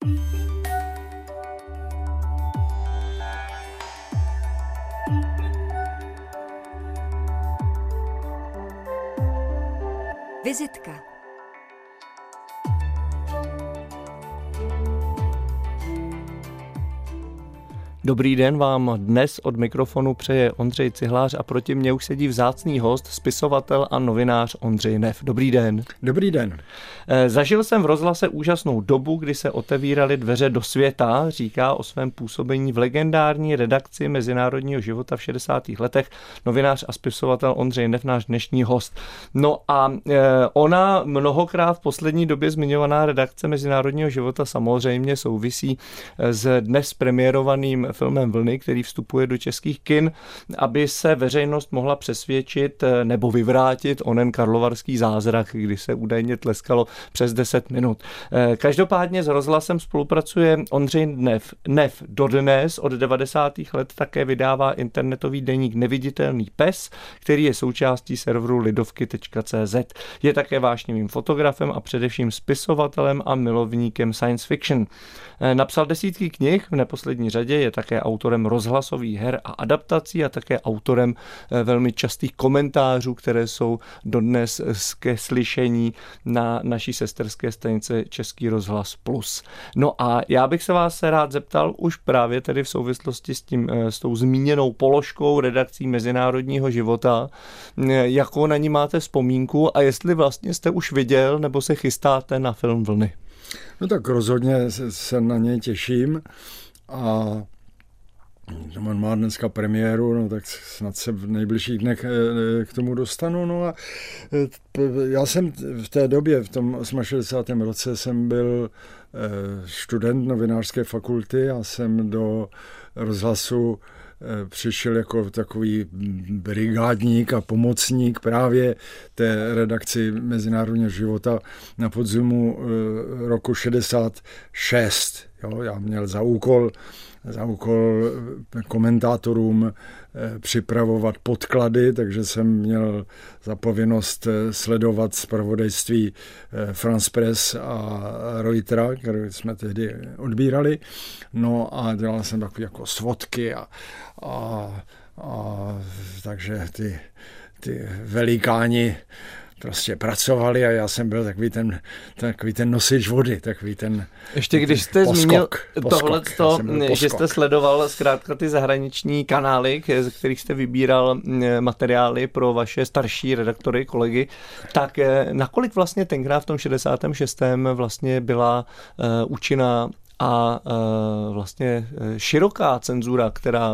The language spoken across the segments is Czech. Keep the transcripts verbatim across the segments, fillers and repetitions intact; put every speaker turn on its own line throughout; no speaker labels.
Vizitka.
Dobrý den vám dnes od mikrofonu přeje Ondřej Cihlář a proti mně už sedí vzácný host, spisovatel a novinář Ondřej Neff. Dobrý den.
Dobrý den.
Zažil jsem v rozhlase úžasnou dobu, kdy se otevíraly dveře do světa, říká o svém působení v legendární redakci Mezinárodního života v šedesátých letech novinář a spisovatel Ondřej Neff, náš dnešní host. No a ona mnohokrát v poslední době zmiňovaná redakce Mezinárodního života samozřejmě souvisí s dnes premiérovaným filmem Vlny, který vstupuje do českých kin, aby se veřejnost mohla přesvědčit nebo vyvrátit onen karlovarský zázrak, kdy se údajně tleskalo přes deset minut. Každopádně s rozhlasem spolupracuje Ondřej Neff. Neff dodnes od devadesátých let také vydává internetový deník Neviditelný pes, který je součástí serveru lidovky tečka cé zet. Je také vášnivým fotografem a především spisovatelem a milovníkem science fiction. Napsal desítky knih, v neposlední řadě je také autorem rozhlasových her a adaptací a také autorem velmi častých komentářů, které jsou dodnes ke slyšení na naší sesterské stanici Český rozhlas plus. No a já bych se vás rád zeptal už právě tedy v souvislosti s tím, s tou zmíněnou položkou redakcí Mezinárodního života, jakou na ní máte vzpomínku a jestli vlastně jste už viděl nebo se chystáte na film Vlny.
No tak rozhodně se na něj těším a on má dneska premiéru, no tak snad se v nejbližších dnech k tomu dostanu. No a já jsem v té době, v tom šedesátém osmém roce jsem byl student novinářské fakulty a jsem do rozhlasu přišel jako takový brigádník a pomocník právě té redakci Mezinárodního života na podzimu roku šedesát šest. Jo, já měl za úkol, za úkol komentátorům připravovat podklady, takže jsem měl za povinnost sledovat zpravodajství France Press a Reutera, které jsme tehdy odbírali. No a dělal jsem takové jako svodky a, a, a takže ty, ty velikáni prostě pracovali a já jsem byl takový ten, takový ten nosič vody, takový ten
Ještě když jste
poskok,
zmínil
poskok,
tohleto, že jste sledoval zkrátka ty zahraniční kanály, z kterých jste vybíral materiály pro vaše starší redaktory, kolegy, tak nakolik vlastně tenkrát v tom šedesátém šestém vlastně byla uh, účinná a uh, vlastně široká cenzura, která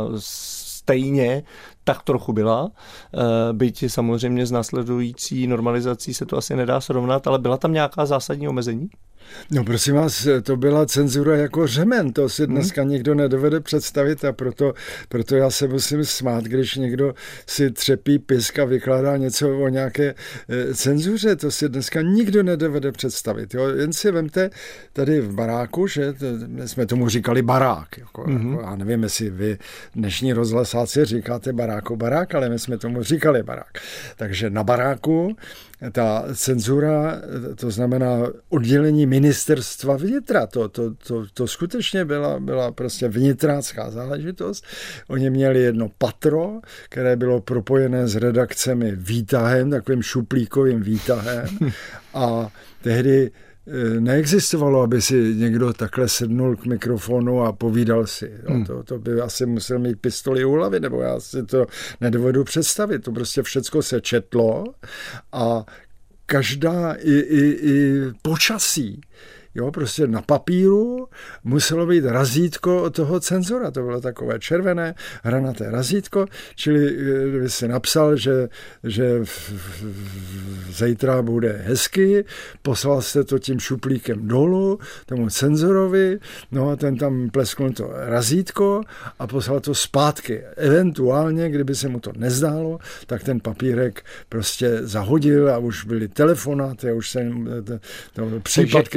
stejně tak trochu byla, byť samozřejmě s následující normalizací se to asi nedá srovnat, ale byla tam nějaká zásadní omezení?
No prosím vás, to byla cenzura jako řemen, to si dneska hmm. nikdo nedovede představit a proto, proto já se musím smát, když někdo si třepí pisk a vykládá něco o nějaké e, cenzuře, to si dneska nikdo nedovede představit. Jo? Jen si vemte tady v baráku, že to, my jsme tomu říkali barák. Jako, hmm. jako, já nevím, jestli vy dnešní rozhlasáci říkáte baráku barák, ale my jsme tomu říkali barák. Takže na baráku ta cenzura, to znamená oddělení ministerstva vnitra, to, to, to, to skutečně byla, byla prostě vnitrácká záležitost. Oni měli jedno patro, které bylo propojené s redakcemi výtahem, takovým šuplíkovým výtahem a tehdy neexistovalo, aby si někdo takhle sednul k mikrofonu a povídal si. Hmm. To, to by asi musel mít pistoli u hlavy, nebo já si to nedovedu představit. To prostě všecko se četlo a každá i, i, i počasí, jo, prostě na papíru muselo být razítko toho cenzora. To bylo takové červené, hranaté razítko, čili kdyby si napsal, že, že v, v, v, zítra bude hezky, poslal jste to tím šuplíkem dolů tomu cenzorovi, no a ten tam plesknul to razítko a poslal to zpátky. Eventuálně, kdyby se mu to nezdálo, tak ten papírek prostě zahodil a už byly telefonáty a už se to, to případ, který se řešil.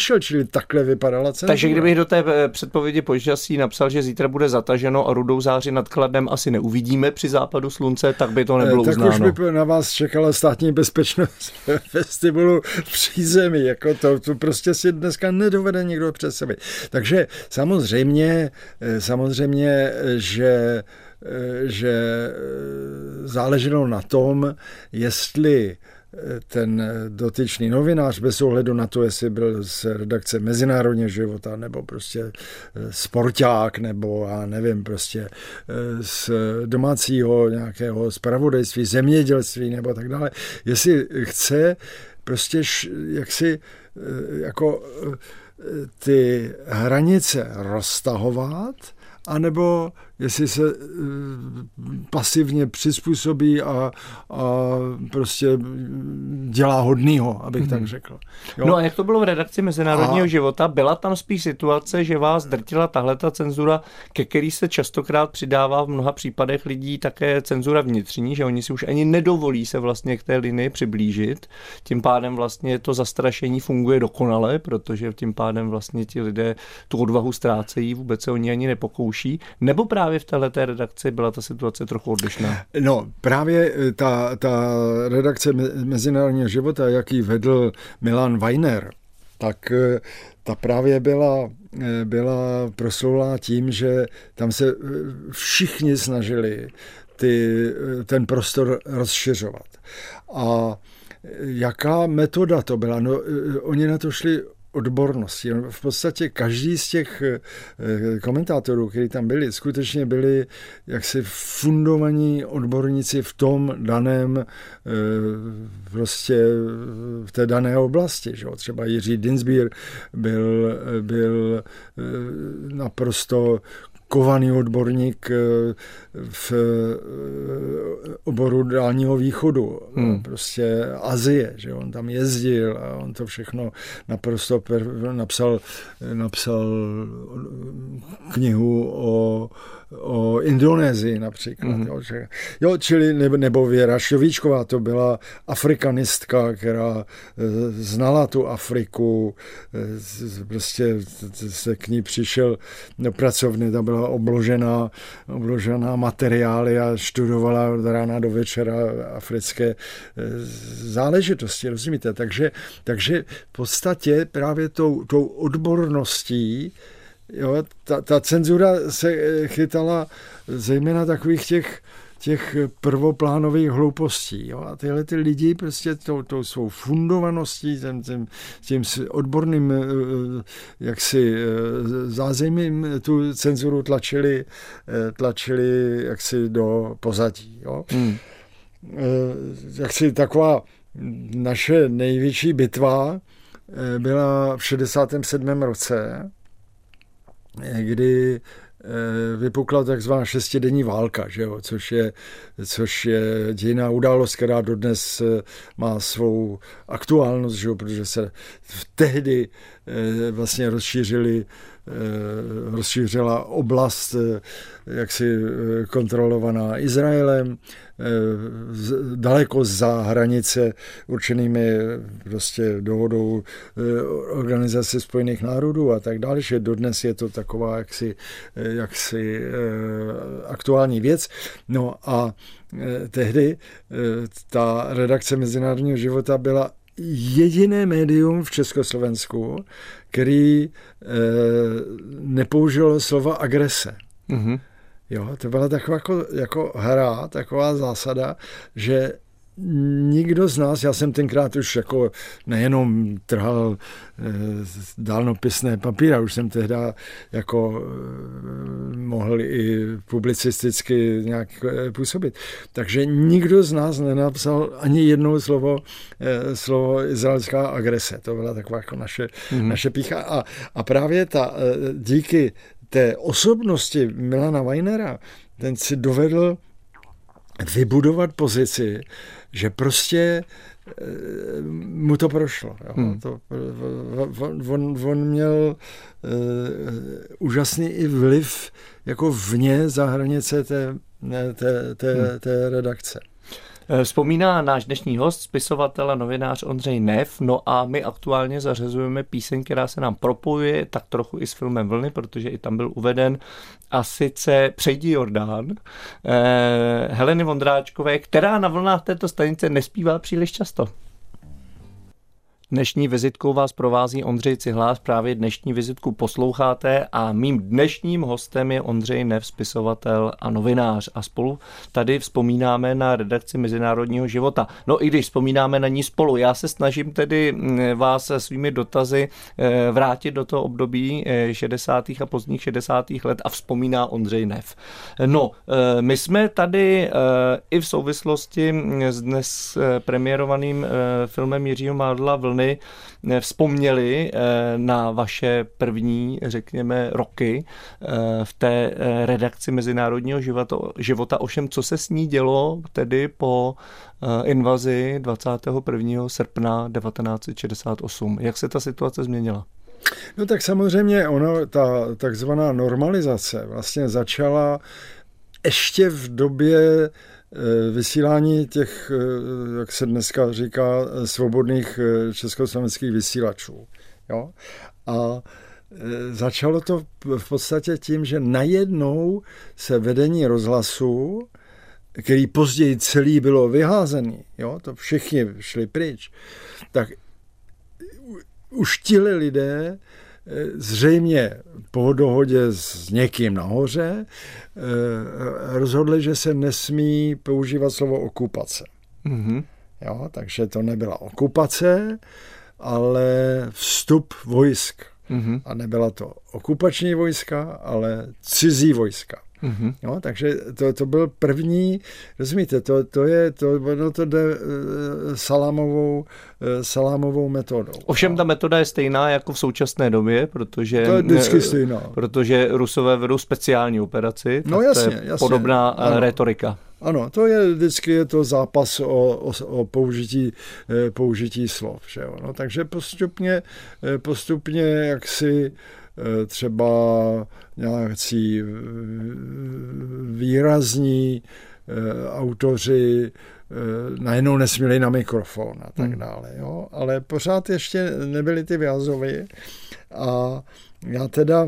slyšel, čili takhle vypadala cenzura.
Takže kdybych do té předpovědi počasí napsal, že zítra bude zataženo a rudou záři nad Kladnem asi neuvidíme při západu slunce, tak by to nebylo
tak
uznáno.
Tak už by na vás čekala státní bezpečnost vestibulu v přízemí, jako to, to prostě si dneska nedovede nikdo představit. Takže samozřejmě, samozřejmě, že že záleželo na tom, jestli ten dotyčný novinář, bez ohledu na to, jestli byl z redakce Mezinárodního života, nebo prostě sporták, nebo já nevím, prostě z domácího nějakého zpravodajství, zemědělství, nebo tak dále, jestli chce prostě jaksi jako ty hranice roztahovat, anebo jestli se uh, pasivně přizpůsobí a, a prostě dělá hodnýho, abych mm-hmm. tak řekl. Jo?
No a jak to bylo v redakci Mezinárodního
a...
života? Byla tam spíš situace, že vás drtila tahleta cenzura, ke který se častokrát přidává v mnoha případech lidí také cenzura vnitřní, že oni si už ani nedovolí se vlastně k té linii přiblížit. Tím pádem vlastně to zastrašení funguje dokonale, protože tím pádem vlastně ti lidé tu odvahu ztrácejí, vůbec se oni ani nepokouší. Nebo právě v téhleté redakci byla ta situace trochu odlišná?
No, právě ta, ta redakce Mezinárodního života, jaký vedl Milan Weiner, tak ta právě byla, byla proslulá tím, že tam se všichni snažili ty, ten prostor rozšiřovat. A jaká metoda to byla? No, oni na to šli odbornosti. V podstatě každý z těch komentátorů, kteří tam byli, skutečně byli jaksi fundovaní odborníci v tom daném prostě v té dané oblasti. Že? Třeba Jiří Dinsbír byl, byl naprosto kovaný odborník v oboru Dálního východu, hmm. prostě Asie, že on tam jezdil a on to všechno naprosto per, napsal, napsal knihu o o Indonésii například. Mm-hmm. Jo, že, jo, čili nebo, nebo Věra Šovíčková, to byla afrikanistka, která e, znala tu Afriku, e, prostě se k ní přišel do pracovny, ta byla obložená, obložená materiály a študovala od rána do večera africké e, záležitosti, rozumíte? Takže, takže v podstatě právě tou, tou odborností jo, ta, ta cenzura se chytala zejména takových těch, těch prvoplánových hloupostí. Jo, a tyhle ty lidi prostě tou, tou svou fundovaností, tím, tím, tím odborným jaksi zázemím tu cenzuru tlačili, tlačili jaksi do pozadí. Jo. Hmm. Jaksi taková naše největší bitva byla v šedesátém sedmém roce, kdy vypukla takzvaná šestidenní válka, že jo? Což je, což je dějinná událost, která dodnes má svou aktuálnost, že jo? Protože se tehdy vlastně rozšířili rozšířila oblast jaksi kontrolovaná Izraelem, daleko za hranice určenými prostě dohodou Organizace spojených národů a tak dále, že dodnes je to taková jaksi, jaksi aktuální věc. No a tehdy ta redakce Mezinárodního života byla jediné médium v Československu, který e, nepoužilo slova agrese. Mm-hmm. Jo, to byla taková jako, jako hra, taková zásada, že nikdo z nás, já jsem tenkrát už jako nejenom trhal e, dálnopisné papíra, už jsem tehda jako e, mohl i publicisticky nějak e, působit. Takže nikdo z nás nenapsal ani jednou slovo, e, slovo izraelská agrese. To byla taková jako naše, mm-hmm. naše pícha. A, a právě ta, e, díky té osobnosti Milana Weinera, ten si dovedl vybudovat pozici, že prostě mu to prošlo. Jo. Hmm. To, on, on měl uh, úžasný i vliv jako vně za hranice té, té, té, té redakce.
Vzpomíná náš dnešní host, spisovatel a novinář Ondřej Neff. No a my aktuálně zařazujeme píseň, která se nám propojuje tak trochu i s filmem Vlny, protože i tam byl uveden, a sice Přejdi Jordán eh, Heleny Vondráčkové, která na vlnách této stanice nespívá příliš často. Dnešní vizitkou vás provází Ondřej Cihlář, právě dnešní vizitku posloucháte a mým dnešním hostem je Ondřej Neff, spisovatel a novinář. A spolu tady vzpomínáme na redakci Mezinárodního života. No i když vzpomínáme na ní spolu, já se snažím tedy vás svými dotazy vrátit do toho období šedesátých a pozdních šedesátých let a vzpomíná Ondřej Neff. No, my jsme tady i v souvislosti s dnes premiérovaným filmem Jiřího Mádla Vlny vzpomněli na vaše první, řekněme, roky v té redakci Mezinárodního života, života. Ovšem, co se s ní dělo tedy po invazi dvacátého prvního srpna devatenáct set šedesát osm? Jak se ta situace změnila?
No tak samozřejmě ono, ta takzvaná normalizace vlastně začala ještě v době vysílání těch, jak se dneska říká, svobodných československých vysílačů. Jo? A začalo to v podstatě tím, že najednou se vedení rozhlasu, který později celý bylo vyházený, jo? To všichni šli pryč, tak už tihle lidé zřejmě po dohodě s někým nahoře rozhodli, že se nesmí používat slovo okupace. Mm-hmm. Jo, takže to nebyla okupace, ale vstup vojsk. Mm-hmm. A nebyla to okupační vojska, ale cizí vojska. Mm-hmm. Jo, takže to, to byl první, rozumíte, to, to je, to, no to jde salámovou, salámovou metodou.
Ovšem ta metoda je stejná jako v současné době, protože,
to je vždycky stejná.
Protože Rusové vedou speciální operaci,
no jasně,
to je
jasně.
podobná
ano.
rétorika.
Ano, to je vždycky je to zápas o, o, o použití, použití slov. Že jo? No, takže postupně, postupně jaksi třeba nějací výrazní autoři najednou nesměli na mikrofon a tak dále. Jo? Ale pořád ještě nebyly ty Vjazovy a já teda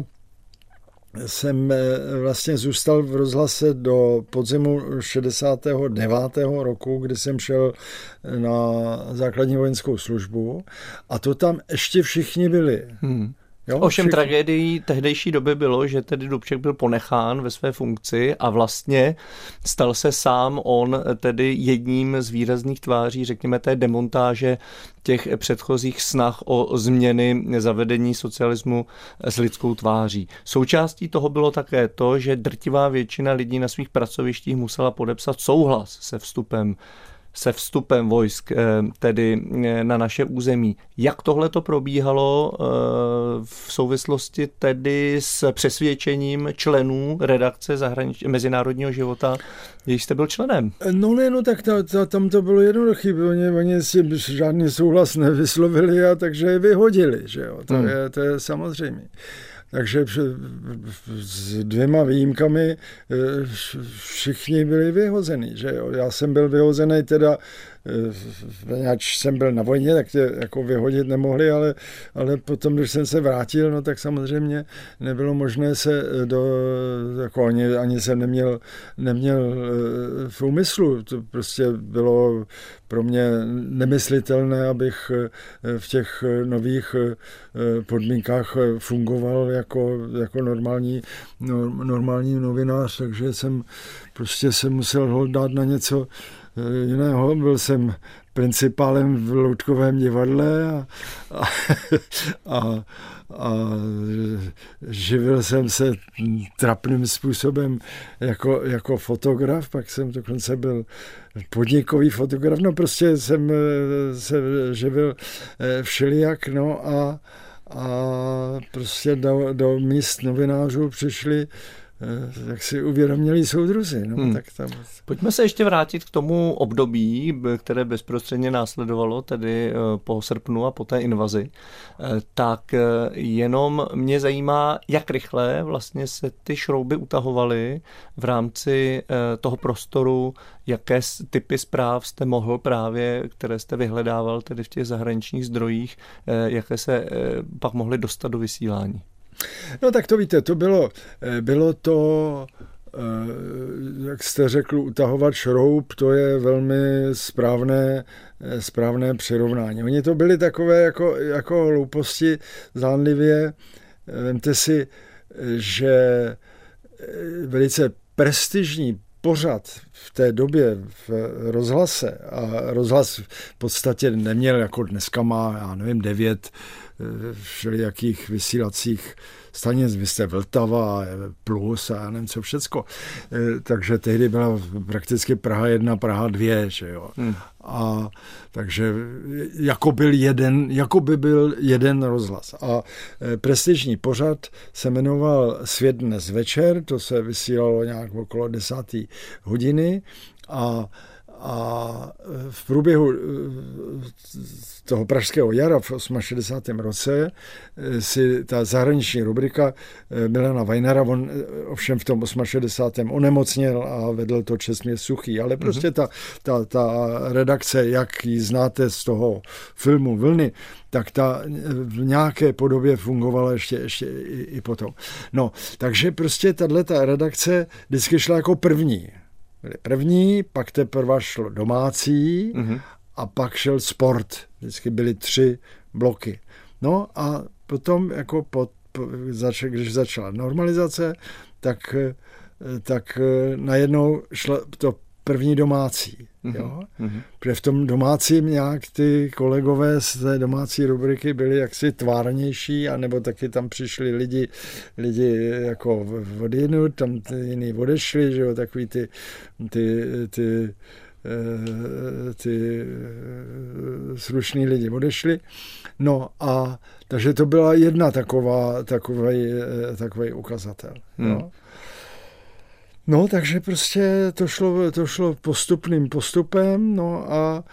jsem vlastně zůstal v rozhlase do podzimu šedesátého devátého roku, kdy jsem šel na základní vojenskou službu a to tam ještě všichni byli. Hmm.
Jo, Ovšem všichni. Tragédií tehdejší doby bylo, že tedy Dubček byl ponechán ve své funkci a vlastně stal se sám on tedy jedním z výrazných tváří, řekněme, té demontáže těch předchozích snah o změny zavedení socialismu s lidskou tváří. Součástí toho bylo také to, že drtivá většina lidí na svých pracovištích musela podepsat souhlas se vstupem se vstupem vojsk tedy na naše území. Jak tohle to probíhalo v souvislosti tedy s přesvědčením členů redakce zahranič- Mezinárodního života, když jste byl členem?
No ne, no tak to, to, tam to bylo jednoduché. Oni, oni si žádný souhlas nevyslovili a takže je vyhodili. Že jo? To, hmm. je, to je samozřejmě. Takže s dvěma výjimkami všichni byli vyhození. Že jo? Já jsem byl vyhozený teda, ač jsem byl na vojně, tak tě jako vyhodit nemohli, ale, ale potom, když jsem se vrátil, no tak samozřejmě nebylo možné se do, jako ani, ani jsem neměl, neměl v úmyslu. To prostě bylo pro mě nemyslitelné, abych v těch nových podmínkách fungoval jako, jako normální, normální novinář, takže jsem prostě se musel dát na něco jiného. Byl jsem principálem v loutkovém divadle a, a, a, a živil jsem se trapným způsobem jako, jako fotograf, pak jsem dokonce byl podnikový fotograf, no prostě jsem se živil všelijak, no a, a prostě do, do míst novinářů přišli jak si uvědomili soudruzi. No,
hmm.
tak tam...
Pojďme se ještě vrátit k tomu období, které bezprostředně následovalo, tedy po srpnu a po té invazi. Tak jenom mě zajímá, jak rychle vlastně se ty šrouby utahovaly v rámci toho prostoru, jaké typy zpráv jste mohl právě, které jste vyhledával tedy v těch zahraničních zdrojích, jaké se pak mohly dostat do vysílání.
No tak to víte, to bylo, bylo to, jak jste řekl, utahovat šroub, to je velmi správné, správné přirovnání. Oni to byly takové jako, jako hlouposti zdánlivě. Vemte si, že velice prestižní pořad v té době v rozhlase, a rozhlas v podstatě neměl, jako dneska má, já nevím, devět všelijakých vysílacích stanic, vy jste Vltava, Plus a já nevím co všecko. Takže tehdy byla prakticky Praha jedna, Praha dvě, že jo. Hmm. A takže jako byl jeden, jako by byl jeden rozhlas. A prestižní pořad se jmenoval Svět dnes večer, to se vysílalo nějak okolo desáté hodiny a A v průběhu toho pražského jara v šedesátém osmém roce si ta zahraniční rubrika Milana Weinera, on ovšem v tom šedesátém osmém onemocněl a vedl to Čestmír Suchý, ale prostě ta, ta, ta redakce, jak ji znáte z toho filmu Vlny, tak ta v nějaké podobě fungovala ještě, ještě i, i potom. No, takže prostě tato redakce vždycky šla jako první. Byli první, pak teprve šlo domácí mm-hmm. a pak šel sport. Vždycky byly tři bloky. No a potom, jako po, po, zač, když začala normalizace, tak, tak najednou šlo to první domácí. Mm-hmm. Jo? Mm-hmm. Protože v tom domácím nějak ty kolegové z té domácí rubriky byli jaksi tvárnější, anebo taky tam přišli lidi, lidi jako odjinud, tam ty jiný odešli, že jo, takový ty, ty, ty, ty, ty slušný lidi odešli. No a takže to byla jedna taková, takový, takový ukazatel. Mm. Jo? No, takže prostě to šlo, to šlo postupným postupem, no a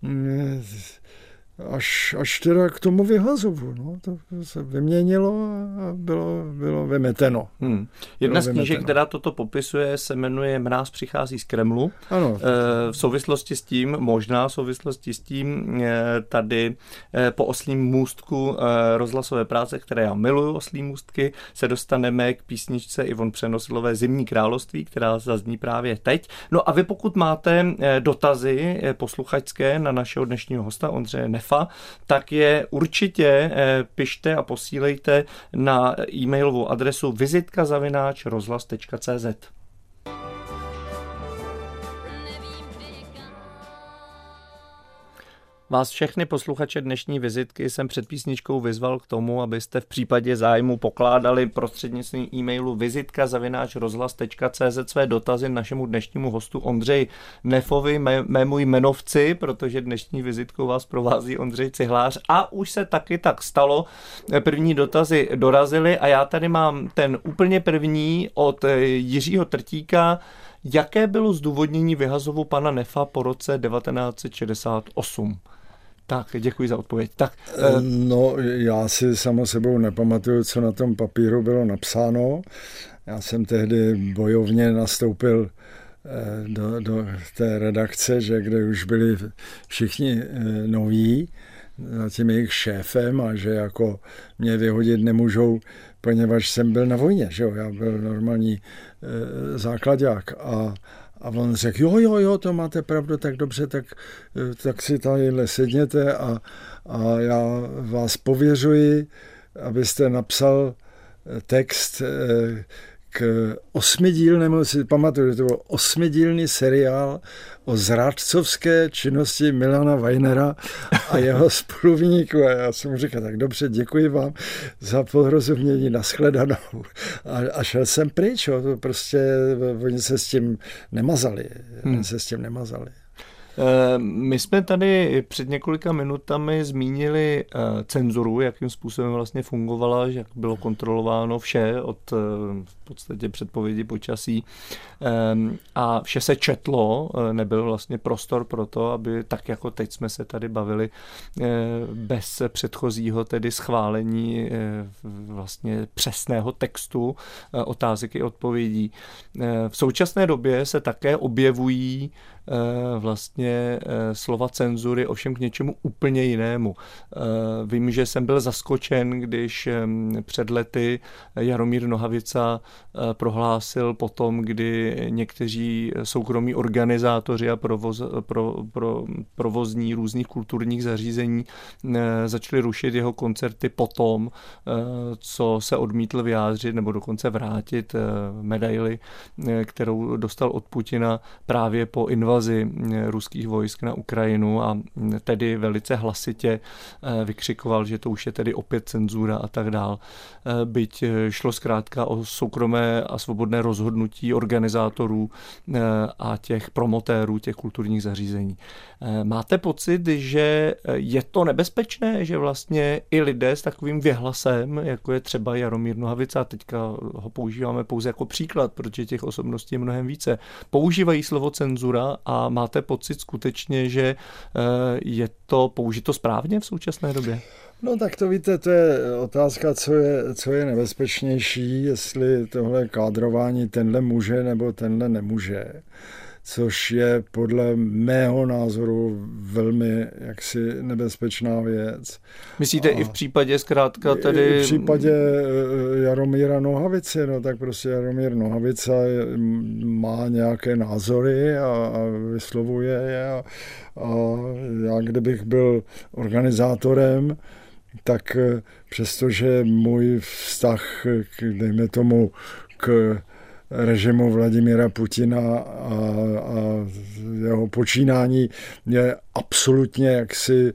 až, až teda k tomu vyhazovu, no, to se vyměnilo a bylo, bylo vymeteno.
Hmm. Jedna z knížek, která toto popisuje, se jmenuje Mráz přichází z Kremlu.
Ano.
V souvislosti s tím, možná v souvislosti s tím, tady po Oslím můstku rozhlasové práce, které já miluju, Oslí můstky, se dostaneme k písničce Ivon Přenosilové Zimní království, která zazní právě teď. No a vy pokud máte dotazy posluchačské na našeho dnešního hosta Ondřeje Nefa, tak je určitě pište a posílejte na e-mailovou adresu vizitka zavináč rozhlas tečka cé zet. Vás všechny posluchače dnešní vizitky jsem před písničkou vyzval k tomu, abyste v případě zájmu pokládali prostřednictvím e-mailu vizitka zavináč rozhlas tečka cé zet své dotazy našemu dnešnímu hostu Ondřeji Nefovi, mé, mému jmenovci, protože dnešní vizitkou vás provází Ondřej Cihlář a už se taky tak stalo. První dotazy dorazily a já tady mám ten úplně první od Jiřího Trtíka. Jaké bylo zdůvodnění vyhazovu pana Nefa po roce devatenáct set šedesát osm? Tak, děkuji za odpověď. Tak,
no, já si samo sebou nepamatuju, co na tom papíru bylo napsáno. Já jsem tehdy bojovně nastoupil do, do té redakce, že kde už byli všichni noví za tím jejich šéfem a že jako mě vyhodit nemůžou, poněvadž jsem byl na vojně, že jo, já byl normální e, základák a, a on řekl, jo, jo, jo, to máte pravdu, tak dobře, tak, tak si tadyhle sedněte a, a já vás pověřuji, abyste napsal text e, k osmidílnému, si pamatuju, že to byl osmidílný seriál o zrádcovské činnosti Milana Weinera a jeho spoluviníku. A já jsem mu říkal, tak dobře, děkuji vám za porozumění, nashledanou. A, a šel jsem pryč, jo, to prostě oni se s tím nemazali. Hmm. Oni se s tím nemazali.
My jsme tady před několika minutami zmínili cenzuru, jakým způsobem vlastně fungovala, jak bylo kontrolováno vše od v podstatě předpovědi počasí a vše se četlo, nebyl vlastně prostor pro to, aby tak jako teď jsme se tady bavili bez předchozího tedy schválení vlastně přesného textu otázek i odpovědí. V současné době se také objevují vlastně slova cenzury, ovšem k něčemu úplně jinému. Vím, že jsem byl zaskočen, když před lety Jaromír Nohavica prohlásil potom, kdy někteří soukromí organizátoři a provoz, pro, pro, provozní různých kulturních zařízení začali rušit jeho koncerty potom, co se odmítl vyjádřit nebo dokonce vrátit medaili, kterou dostal od Putina právě po invazi ruských vojsk na Ukrajinu a tedy velice hlasitě vykřikoval, že to už je tedy opět cenzura a tak dál. Byť šlo zkrátka o soukromé a svobodné rozhodnutí organizátorů a těch promotérů těch kulturních zařízení. Máte pocit, že je to nebezpečné, že vlastně i lidé s takovým věhlasem, jako je třeba Jaromír Nohavica, a teďka ho používáme pouze jako příklad, protože těch osobností je mnohem více, používají slovo cenzura a máte pocit skutečně, že je to použito správně v současné době?
No tak to víte, to je otázka, co je, co je nebezpečnější, jestli tohle kádrování tenhle může nebo tenhle nemůže. Což je podle mého názoru velmi jaksi nebezpečná věc.
Myslíte a i v případě zkrátka tedy...
I v případě Jaromíra Nohavice, no tak prostě Jaromír Nohavica má nějaké názory a, a vyslovuje je a, a já kdybych byl organizátorem, tak přestože můj vztah, k, dejme tomu, k režimu Vladimíra Putina a, a jeho počínání je absolutně jaksi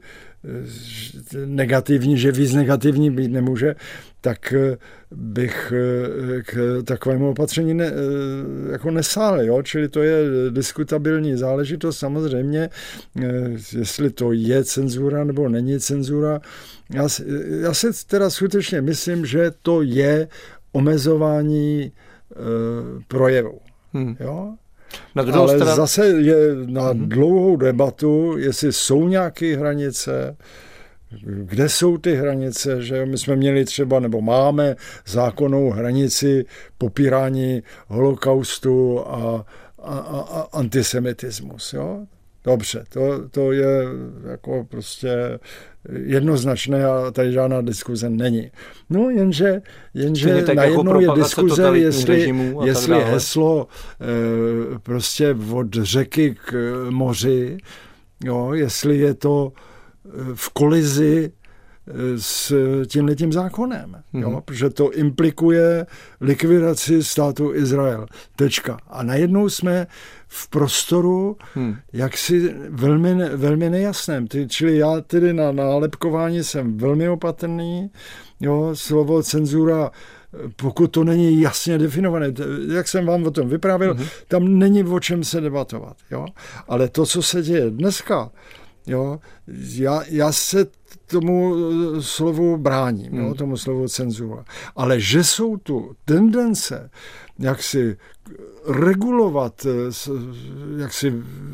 negativní, že víc negativní být nemůže, tak bych k takovému opatření ne, jako nesál, jo? Čili to je diskutabilní záležitost samozřejmě, jestli to je cenzura nebo není cenzura. Já, já si teda skutečně myslím, že to je omezování projevu. Hmm. Jo?
Na druhou
Ale
stranu...
zase je na hmm. dlouhou debatu, jestli jsou nějaké hranice, kde jsou ty hranice, že my jsme měli třeba, nebo máme zákonnou hranici popírání holokaustu a, a, a antisemitismus. Jo? Dobře, to, to je jako prostě jednoznačné a tady žádná diskuze není. No jenže, jenže najednou jako je diskuze, jestli, jestli heslo e, prostě od řeky k moři, jo, jestli je to v kolizi s tímhletím zákonem, mm-hmm. jo, protože to implikuje likvidaci státu Izrael. Tečka. A najednou jsme v prostoru hmm. jaksi velmi, velmi nejasném. Čili já tedy na nálepkování jsem velmi opatrný. Jo, slovo cenzura, pokud to není jasně definované, jak jsem vám o tom vyprávěl, hmm. tam není o čem se debatovat. Jo? Ale to, co se děje dneska, jo, já, já se tomu slovu bráním, hmm. jo, tomu slovu cenzura. Ale že jsou tu tendence, jak si regulovat jak si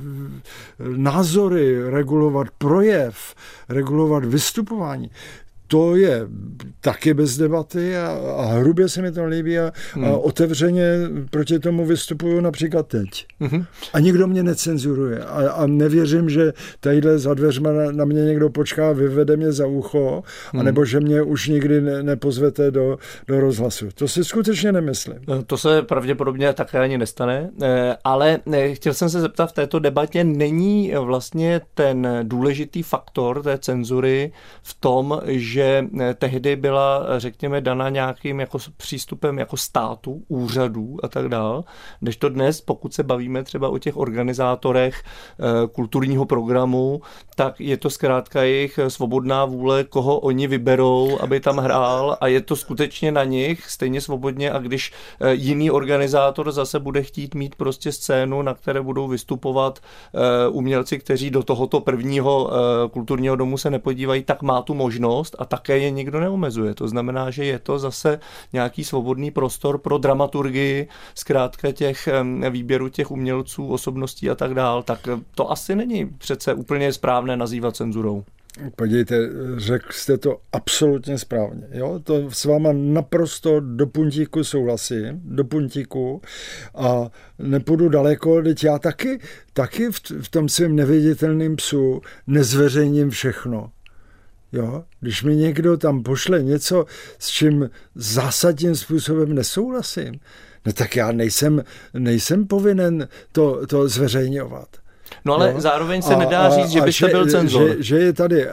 názory, regulovat projev, regulovat vystupování, to je taky bez debaty a, a hrubě se mi to líbí a, hmm. a otevřeně proti tomu vystupuju například teď. Hmm. A nikdo mě necenzuruje a, a nevěřím, že tadyhle za dveřma na, na mě někdo počká, vyvede mě za ucho, hmm. anebo že mě už nikdy ne, nepozvete do, do rozhlasu. To si skutečně nemyslím.
To se pravděpodobně také ani nestane, ale chtěl jsem se zeptat, v této debatě není vlastně ten důležitý faktor té cenzury v tom, že že tehdy byla, řekněme, dana nějakým jako přístupem jako státu, úřadů a tak dál, než to dnes, pokud se bavíme třeba o těch organizátorech kulturního programu, tak je to zkrátka jejich svobodná vůle, koho oni vyberou, aby tam hrál a je to skutečně na nich, stejně svobodně, a když jiný organizátor zase bude chtít mít prostě scénu, na které budou vystupovat umělci, kteří do tohoto prvního kulturního domu se nepodívají, tak má tu možnost a také je nikdo neomezuje. To znamená, že je to zase nějaký svobodný prostor pro dramaturgii, zkrátka těch výběru těch umělců, osobností a tak dál. Tak to asi není přece úplně správné nazývat cenzurou.
Podívejte, řekl jste to absolutně správně. Jo? To s váma naprosto do puntíku souhlasím, do puntíku a nepůjdu daleko, teď já taky, taky v, v tom svém neviditelném psu nezveřejním všechno. Jo? Když mi někdo tam pošle něco, s čím zásadním způsobem nesouhlasím, no tak já nejsem, nejsem povinen to, to zveřejňovat.
No ale
no.
zároveň se
a,
nedá říct, že byste
že,
byl cenzor.
Že, že je tady,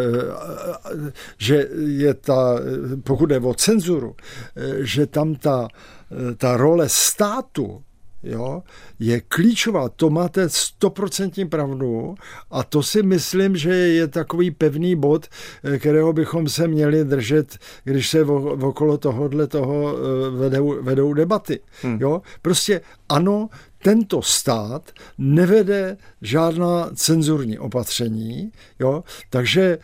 že je ta, pokud je o cenzuru, že tam ta, ta role státu, jo, je klíčová. To máte stoprocentní pravdu a to si myslím, že je takový pevný bod, kterého bychom se měli držet, když se okolo tohohle toho vedou, vedou debaty. Hmm. Jo? Prostě ano, tento stát nevede žádná cenzurní opatření, jo? Takže e,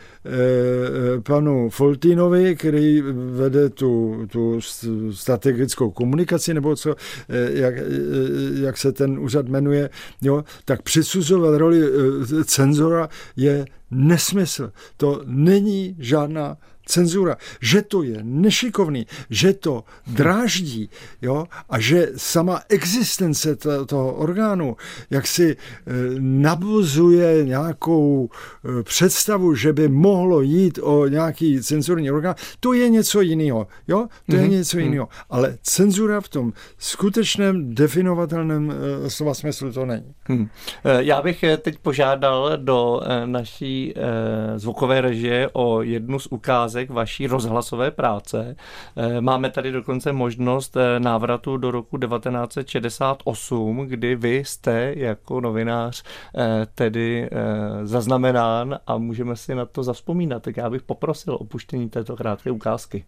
panu Foltýnovi, který vede tu, tu strategickou komunikaci, nebo co, e, jak, e, jak se ten úřad jmenuje, jo? Tak přisuzovat roli e, cenzora je nesmysl. To není žádná cenzura, že to je nešikovný, že to dráždí, jo, a že sama existence to, toho orgánu jak si e, nabuzuje nějakou e, představu, že by mohlo jít o nějaký cenzurní orgán, to je něco jiného, jo, to mm-hmm. je něco jiného, ale cenzura v tom skutečném definovatelném e, slova smyslu to není.
Hmm. Já bych teď požádal do naší e, zvukové režie o jednu z ukázek vaší rozhlasové práce. Máme tady dokonce možnost návratu do roku devatenáct set šedesát osm, kdy vy jste jako novinář tedy zaznamenán a můžeme si na to zavzpomínat. Tak já bych poprosil o puštění této krátké ukázky.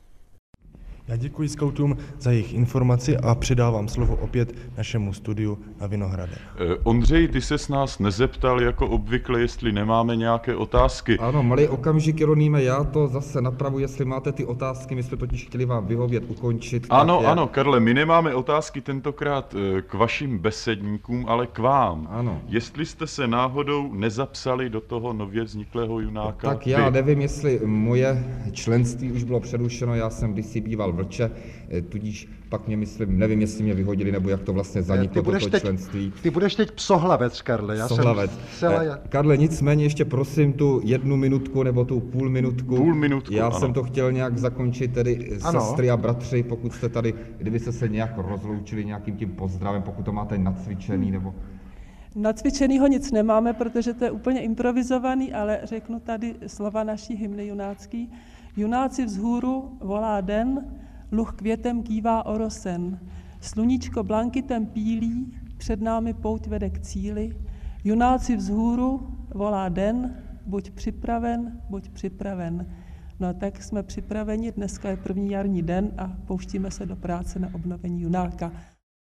Já děkuji skautům za jejich informaci a předávám slovo opět našemu studiu na Vinohradech.
Ondřej, ty ses nás nezeptal jako obvykle, jestli nemáme nějaké otázky.
Ano, malý okamžik, Jeronýme, já to zase napravu, jestli máte ty otázky, my jsme totiž chtěli vám vyhovět, ukončit.
Ano,
je...
ano, Karle, my nemáme otázky tentokrát k vašim besedníkům, ale k vám.
Ano.
Jestli jste se náhodou nezapsali do toho nově vzniklého junáka?
Tak já vy. nevím, jestli moje členství už bylo přerušeno, já jsem kdysi býval Vlče, tudíž pak mě myslím, nevím, jestli mě vyhodili, nebo jak to vlastně zaniklo to
teď,
členství.
Ty budeš teď psohlavec, Karle. Já
psohlavec.
Jsem celá...
Karle, nicméně ještě prosím tu jednu minutku, nebo tu půl minutku.
Půl minutku,
Já
ano.
jsem to chtěl nějak zakončit, tedy
ano.
Sestry a bratři, pokud jste tady, kdybyste se nějak rozloučili nějakým tím pozdravem, pokud to máte nacvičený, nebo...
Nacvičenýho nic nemáme, protože to je úplně improvizovaný, ale řeknu tady slova naší hymny junácký. Junáci vzhůru volá den, luh květem kývá orosen. Sluníčko blankitem pílí, před námi pouť vede k cíli. Junáci vzhůru volá den, buď připraven, buď připraven. No tak jsme připraveni, dneska je první jarní den a pouštíme se do práce na obnovení junáka.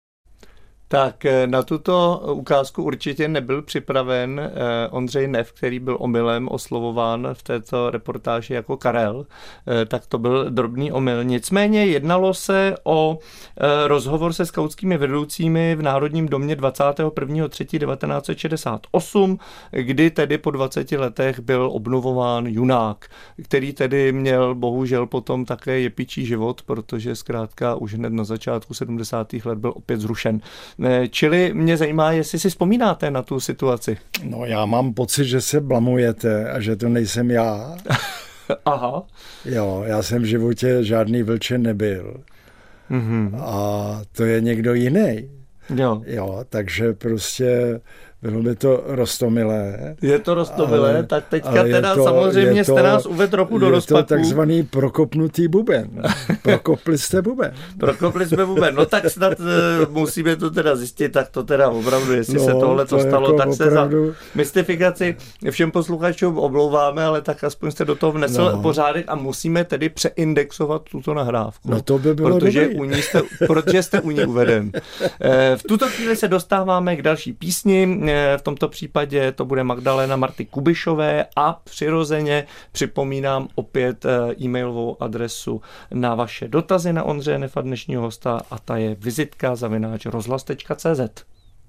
Tak na tuto ukázku určitě nebyl připraven Ondřej Neff, který byl omylem oslovován v této reportáži jako Karel, tak to byl drobný omyl. Nicméně jednalo se o rozhovor se skautskými vedoucími v Národním domě dvacátého prvního třetího devatenáct set šedesát osm, kdy tedy po dvaceti letech byl obnovován junák, který tedy měl bohužel potom také jepičí život, protože zkrátka už hned na začátku sedmdesátých let byl opět zrušen. Čili mě zajímá, jestli si vzpomínáte na tu situaci.
No já mám pocit, že se blamujete a že to nejsem já.
Aha.
Jo, já jsem v životě žádný Vlče nebyl. Mm-hmm. A to je někdo jiný.
Jo.
Jo, takže prostě bylo by to roztomilé.
Je to roztomilé, ale, tak teďka teda
to,
samozřejmě
to,
jste nás uvedl trochu do rozpaku.
Je to takzvaný prokopnutý buben. Prokopli jste buben.
Prokopli jsme buben. No tak snad musíme to teda zjistit, tak to teda opravdu, jestli no, se tohle to stalo, jako tak opravdu... se za mystifikaci všem posluchačům omlouváme, ale tak aspoň jste do toho vnesl no. pořádek a musíme tedy přeindexovat tuto nahrávku.
No to by bylo
protože
dobrý.
U ní jste, protože jste u ní uveden. V tuto chvíli se dostáváme k další písni. V tomto případě to bude Magdalena Marty Kubišové a přirozeně připomínám opět e-mailovou adresu na vaše dotazy na Ondřeje Nefa, dnešního hosta, a ta je vizitka zavináč rozhlas tečka cé zet.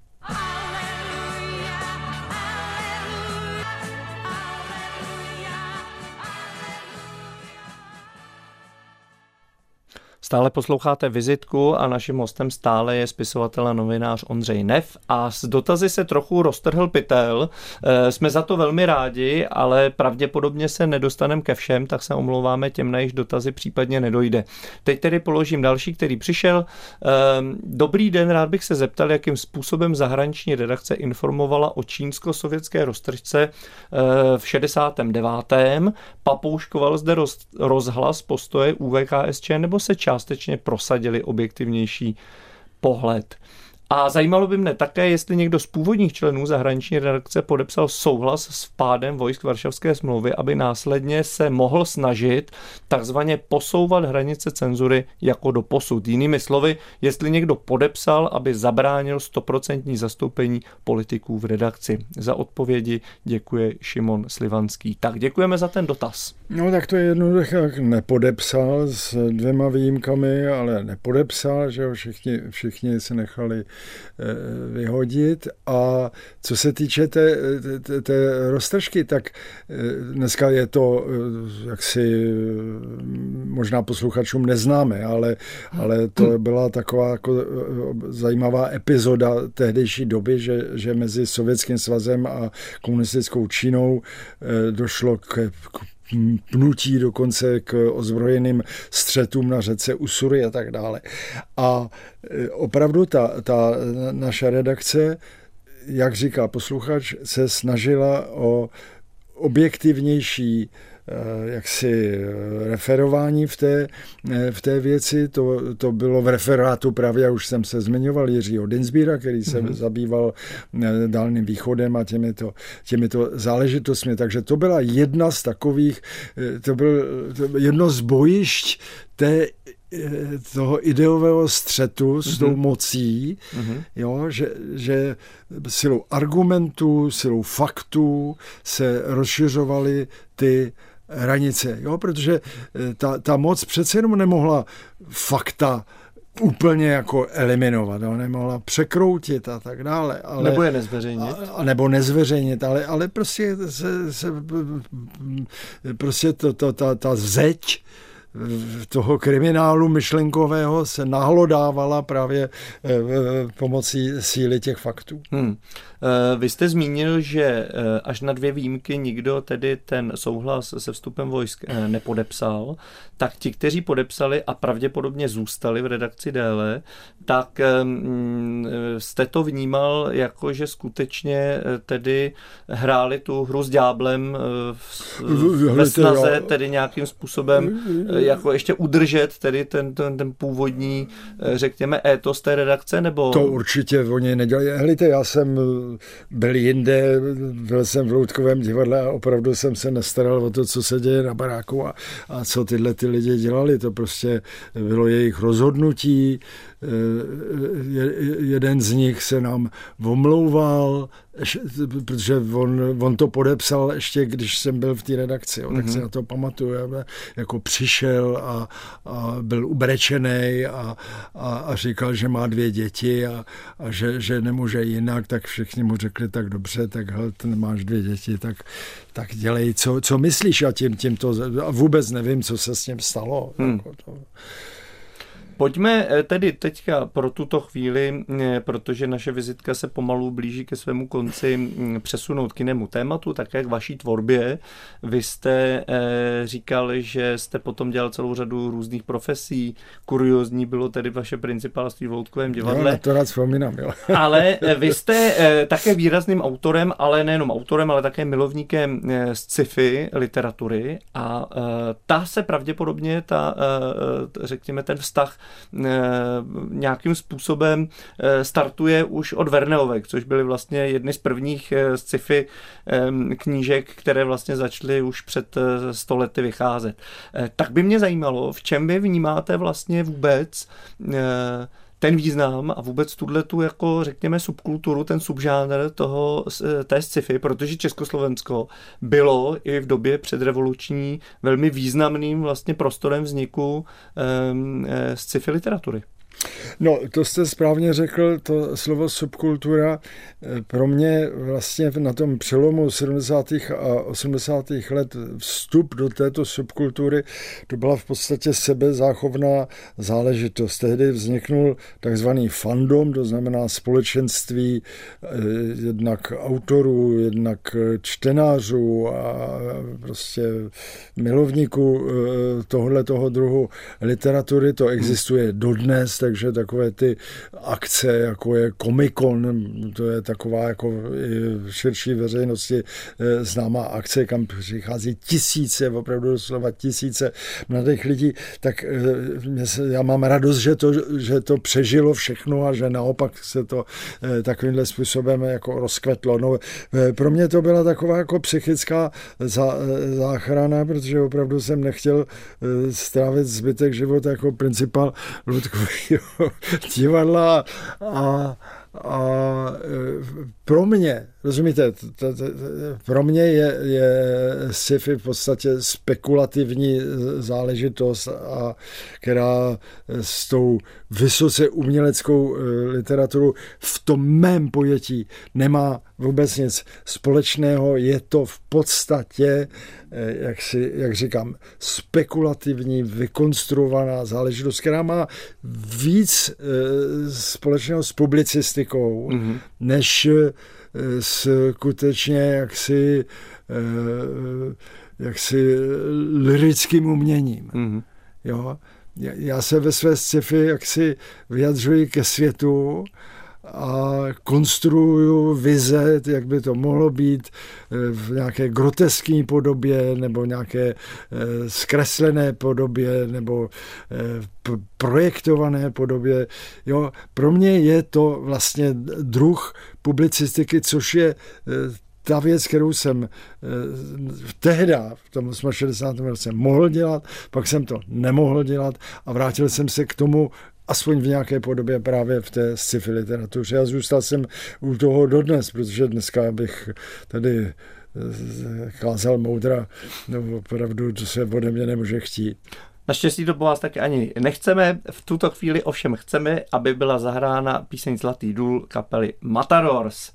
Stále posloucháte Vizitku a naším hostem stále je spisovatel a novinář Ondřej Nef a s dotazy se trochu roztrhl pytel. E, jsme za to velmi rádi, ale pravděpodobně se nedostaneme ke všem, tak se omlouváme těm, na jejich dotazy případně nedojde. Teď tedy položím další, který přišel. E, dobrý den, rád bych se zeptal, jakým způsobem zahraniční redakce informovala o čínsko-sovětské roztržce e, v šedesátém devátém Papouškoval zde roz, rozhlas postoje U V K S Č nebo se částečně prosadili objektivnější pohled. A zajímalo by mne také, jestli někdo z původních členů zahraniční redakce podepsal souhlas s vpádem vojsk Varšavské smlouvy, aby následně se mohl snažit takzvaně posouvat hranice cenzury jako doposud. Jinými slovy, jestli někdo podepsal, aby zabránil stoprocentní zastoupení politiků v redakci. Za odpovědi děkuje Šimon Slivanský. Tak děkujeme za ten dotaz.
No tak to je jednoduché, nepodepsal s dvěma výjimkami, ale nepodepsal, že jo, všichni, všichni se nechali vyhodit. A co se týče té, té, té roztržky, tak dneska je to jaksi možná posluchačům neznáme, ale, ale to byla taková jako zajímavá epizoda tehdejší doby, že, že mezi Sovětským svazem a komunistickou Čínou došlo k, k pnutí dokonce k ozbrojeným střetům na řece Usury a tak dále. A opravdu ta, ta naše redakce, jak říká posluchač, se snažila o objektivnější jaksi referování v té, v té věci. To, to bylo v referátu právě, já už jsem se zmiňoval, Jiřího Dinsbíra, který se mm-hmm. zabýval Dálným východem a těmito, těmito záležitostmi. Takže to byla jedna z takových, to byl to jedno z bojišť té toho ideového střetu s mm-hmm. tou mocí, mm-hmm. jo, že, že silou argumentů, silou faktů se rozšiřovaly ty hranice, jo, protože ta, ta moc přece jenom nemohla fakta úplně jako eliminovat, jo, nemohla překroutit a tak dále. Ale,
nebo je nezveřejnit.
A, a nebo nezveřejnit, ale, ale prostě se, se prostě to, to, ta, ta zeď toho kriminálu myšlenkového se nahlodávala právě pomocí síly těch faktů.
Hmm. Vy jste zmínil, že až na dvě výjimky nikdo tedy ten souhlas se vstupem vojsk nepodepsal, tak ti, kteří podepsali a pravděpodobně zůstali v redakci déle, tak jste to vnímal jako, že skutečně tedy hráli tu hru s ďáblem ve snaze tedy nějakým způsobem jako ještě udržet tedy ten, ten, ten původní, řekněme, étos té redakce, nebo...
To určitě oni nedělali. Hlíte, já jsem byl jinde, byl jsem v Loutkovém divadle a opravdu jsem se nestaral o to, co se děje na baráku a, a co tyhle ty lidi dělali. To prostě bylo jejich rozhodnutí. Jeden z nich se nám omlouval, protože on, on to podepsal ještě, když jsem byl v té redakci, jo, tak mm-hmm. si na to pamatuju, jako přišel a, a byl ubrečenej a, a, a říkal, že má dvě děti a, a že, že nemůže jinak, tak všichni mu řekli, tak dobře, tak hele, ty nemáš dvě děti, tak, tak dělej, co, co myslíš, a tím, tím to, a vůbec nevím, co se s ním stalo.
Hmm.
Jako to.
Pojďme tedy teďka pro tuto chvíli, protože naše vizitka se pomalu blíží ke svému konci, přesunout k jinému tématu, také k vaší tvorbě. Vy jste říkal, že jste potom dělal celou řadu různých profesí. Kuriózní bylo tedy vaše principálství v Loutkovém divadle.
Jo, to rád vzpomínám, jo.
Ale vy jste také výrazným autorem, ale nejenom autorem, ale také milovníkem sci-fi literatury a ta se pravděpodobně, ta, řekněme, ten vztah nějakým způsobem startuje už od Verneovek, což byly vlastně jedny z prvních sci-fi knížek, které vlastně začaly už před sto lety vycházet. Tak by mě zajímalo, v čem vy vnímáte vlastně vůbec ten význam a vůbec tuhletu jako řekněme subkulturu, ten subžánr toho, té sci-fi, protože Československo bylo i v době předrevoluční velmi významným vlastně prostorem vzniku um, sci-fi literatury.
No, to jste správně řekl, to slovo subkultura pro mě vlastně na tom přelomu sedmdesátých a osmdesátých let vstup do této subkultury, to byla v podstatě sebezáchovná záležitost. Tehdy vzniknul takzvaný fandom, to znamená společenství jednak autorů, jednak čtenářů a prostě milovníků tohoto druhu literatury. To existuje dodnes, takže takové ty akce, jako je Comic-Con, to je taková jako širší veřejnosti známá akce, kam přichází tisíce, opravdu doslova tisíce mladých lidí, tak já mám radost, že to, že to přežilo všechno a že naopak se to takovýmhle způsobem jako rozkvetlo. No, pro mě to byla taková jako psychická záchrana, protože opravdu jsem nechtěl strávit zbytek života jako principál Loutkového divadla a, a pro mě, rozumíte, t, t, t, pro mě je, je sci-fi v podstatě spekulativní záležitost, a která s tou vysoce uměleckou literaturou v tom mém pojetí nemá vůbec nic společného. Je to v podstatě, jak, si, jak říkám, spekulativní, vykonstruovaná záležitost, která má víc společného s publicistikou, mm-hmm. než skutečně jaksi, jaksi lyrickým uměním. Mm-hmm. Jo? Já se ve své sci-fi jaksi vyjadřuji ke světu a konstruuju vize, jak by to mohlo být v nějaké groteskní podobě nebo nějaké zkreslené podobě nebo projektované podobě. Jo, pro mě je to vlastně druh publicistiky, což je ta věc, kterou jsem tehda, v tom šedesátém osmém roce mohl dělat, pak jsem to nemohl dělat a vrátil jsem se k tomu aspoň v nějaké podobě právě v té sci-fi literatuře. Já zůstal jsem u toho dodnes, protože dneska bych tady kázal moudra, no opravdu, co se ode mě nemůže chtít.
Naštěstí to po vás taky ani nechceme. V tuto chvíli ovšem chceme, aby byla zahrána píseň Zlatý důl kapely Matadors.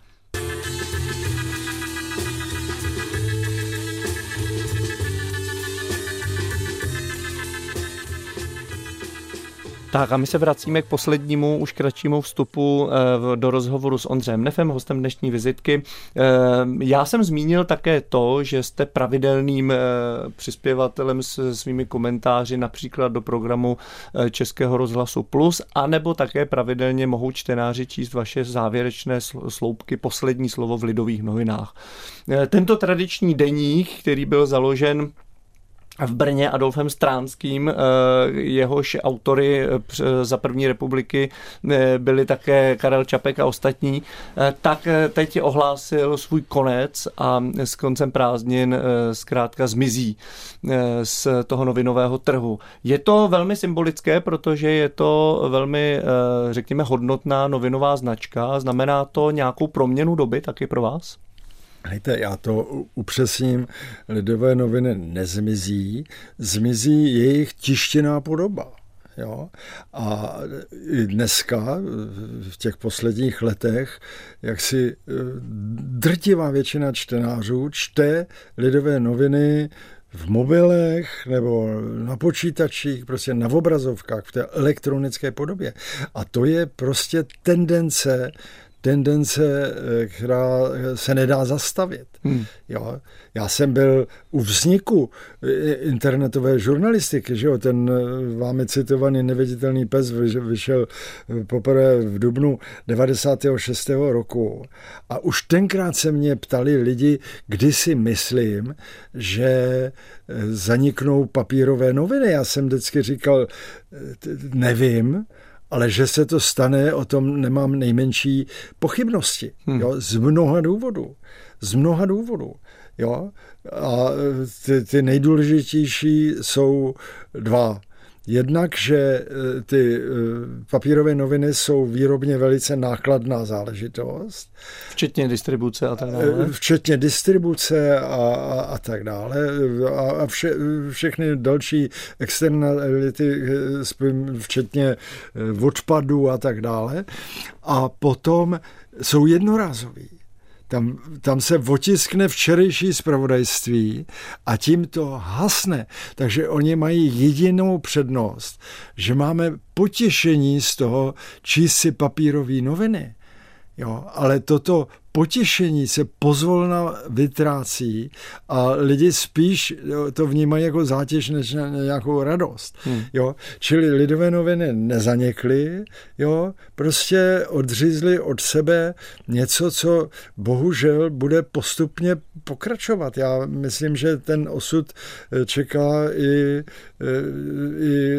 Tak a my se vracíme k poslednímu, už kratšímu vstupu do rozhovoru s Ondřejem Nefem, hostem dnešní vizitky. Já jsem zmínil také to, že jste pravidelným přispěvatelem s svými komentáři například do programu Českého rozhlasu Plus, anebo také pravidelně mohou čtenáři číst vaše závěrečné sloupky Poslední slovo v Lidových novinách. Tento tradiční deník, který byl založen v Brně Adolfem Stránským, jehož autory za první republiky byli také Karel Čapek a ostatní, tak teď ohlásil svůj konec a s koncem prázdnin zkrátka zmizí z toho novinového trhu. Je to velmi symbolické, protože je to velmi, řekněme, hodnotná novinová značka. Znamená to nějakou proměnu doby taky pro vás?
Hejte, já to upřesním, Lidové noviny nezmizí, zmizí jejich tištěná podoba. Jo? A i dneska, v těch posledních letech, jak si drtivá většina čtenářů čte Lidové noviny v mobilech nebo na počítačích, prostě na obrazovkách, v té elektronické podobě. A to je prostě tendence, tendence, která se nedá zastavit. Hmm. Jo. Já jsem byl u vzniku internetové žurnalistiky, že jo, ten vámi citovaný Neviditelný pes vyšel poprvé v dubnu devadesátého šestého roku a už tenkrát se mě ptali lidi, kdy si myslím, že zaniknou papírové noviny. Já jsem vždycky říkal, nevím, ale že se to stane, o tom nemám nejmenší pochybnosti. Hmm. Jo, z mnoha důvodů. Z mnoha důvodů. Jo? A ty, ty nejdůležitější jsou dva. Jednak, že ty papírové noviny jsou výrobně velice nákladná záležitost.
Včetně distribuce a tak dále.
Včetně distribuce a, a, a tak dále. A, a vše, všechny další externality, včetně odpadů a tak dále. A potom jsou jednorázový. Tam, tam se otiskne včerejší zpravodajství a tím to hasne. Takže oni mají jedinou přednost, že máme potěšení z toho číst si papírové noviny. Jo, ale toto potěšení se pozvolna vytrácí a lidi spíš to vnímají jako zátěž než nějakou radost. Hmm. Jo? Čili lidové noviny nezanikly, jo? Prostě odřízly od sebe něco, co bohužel bude postupně pokračovat. Já myslím, že ten osud čeká i, i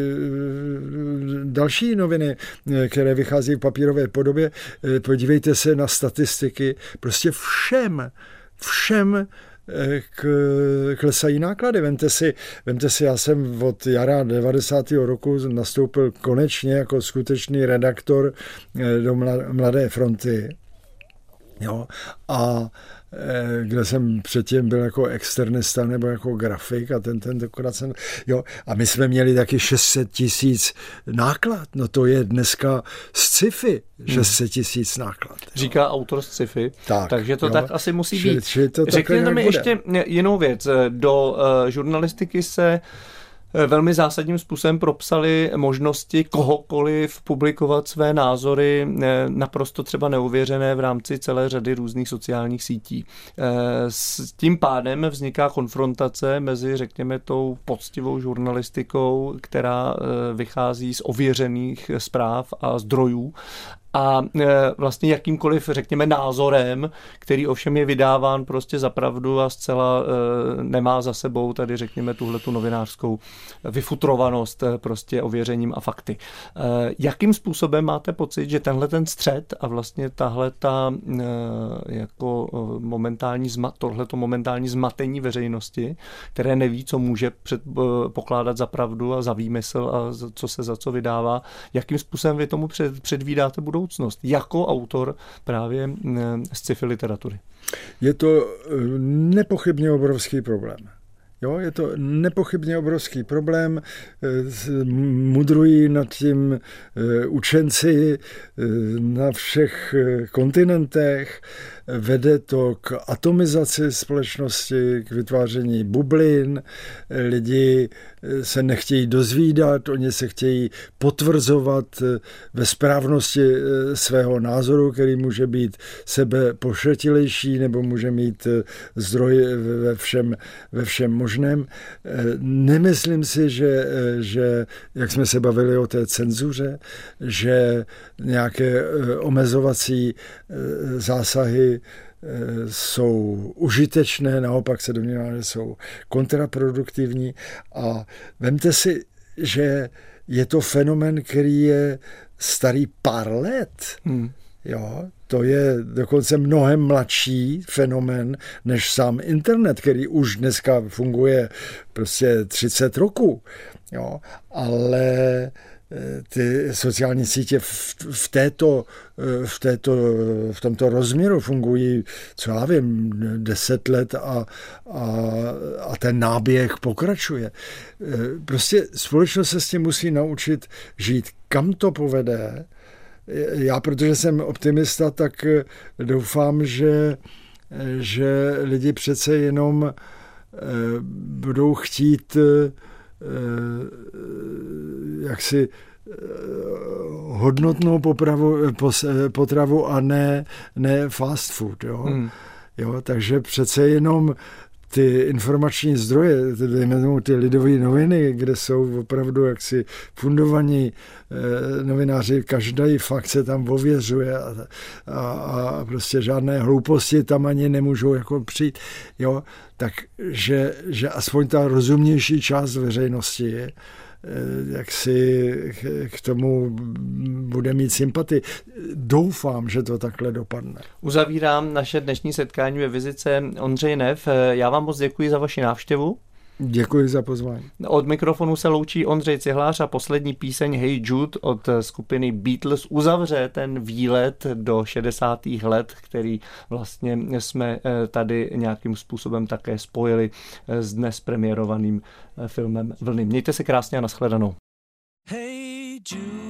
další noviny, které vychází v papírové podobě. Podívejte se na statistiky. Prostě všem, všem k, klesají náklady. Vemte si, vemte si, já jsem od jara devadesátého roku nastoupil konečně jako skutečný redaktor do Mladé fronty. Jo? A kde jsem předtím byl jako externista nebo jako grafik a ten, ten dokonce jsem, jo, a my jsme měli taky šest set tisíc náklad, no to je dneska z sci-fi šest set tisíc náklad. Jo.
Říká autor z sci-fi, tak, takže to jo, tak asi musí
či,
být.
Či to
řekněte mi bude. Ještě jinou věc, do uh, žurnalistiky se velmi zásadním způsobem propsali možnosti kohokoliv publikovat své názory, naprosto třeba neuvěřené v rámci celé řady různých sociálních sítí. S tím pádem vzniká konfrontace mezi, řekněme, tou poctivou žurnalistikou, která vychází z ověřených zpráv a zdrojů, a vlastně jakýmkoliv, řekněme, názorem, který ovšem je vydáván prostě za pravdu a zcela nemá za sebou tady, řekněme, tuhletu novinářskou vyfutrovanost prostě ověřením a fakty. Jakým způsobem máte pocit, že tenhle ten střed a vlastně tahle ta jako momentální zma, tohleto momentální zmatení veřejnosti, které neví, co může před, pokládat za pravdu a za výmysl a co se za co vydává, jakým způsobem vy tomu před, předvídáte budoucnost jako autor právě sci-fi literatury?
Je to nepochybně obrovský problém. Jo, je to nepochybně obrovský problém. Mudrují nad tím učenci na všech kontinentech. Vede to k atomizaci společnosti, k vytváření bublin. Lidi se nechtějí dozvídat, oni se chtějí potvrzovat ve správnosti svého názoru, který může být sebe pošetilejší nebo může mít zdroj ve všem, ve všem možném. Nemyslím si, že, že, jak jsme se bavili o té cenzuře, že nějaké omezovací zásahy jsou užitečné, naopak se domnívám, že jsou kontraproduktivní. A vemte si, že je to fenomén, který je starý pár let. Hmm. Jo, to je dokonce mnohem mladší fenomén než sám internet, který už dneska funguje prostě třicet roků. Jo, ale ty sociální sítě v, v, této, v, této, v tomto rozměru fungují, co já vím, deset let a, a, a ten náběh pokračuje. Prostě společnost se s tím musí naučit žít. Kam to povede? Já, protože jsem optimista, tak doufám, že, že lidi přece jenom budou chtít jaksi hodnotnou popravu, potravu a ne, ne fast food. Jo? Hmm. Jo, takže přece jenom ty informační zdroje, ty, ty lidové noviny, kde jsou opravdu jaksi fundovaní eh, novináři, každý fakt se tam ověřuje a, a, a prostě žádné hlouposti tam ani nemůžou jako přijít. Jo, takže že aspoň ta rozumnější část veřejnosti je, jak si k tomu bude mít sympatii. Doufám, že to takhle dopadne.
Uzavírám naše dnešní setkání ve vizitce Ondřej Neff. Já vám moc děkuji za vaši návštěvu.
Děkuji za pozvání.
Od mikrofonu se loučí Ondřej Cihlář a poslední píseň Hey Jude od skupiny Beatles uzavře ten výlet do šedesátých let, který vlastně jsme tady nějakým způsobem také spojili s dnes premiérovaným filmem Vlny. Mějte se krásně a nashledanou. Hey Jude.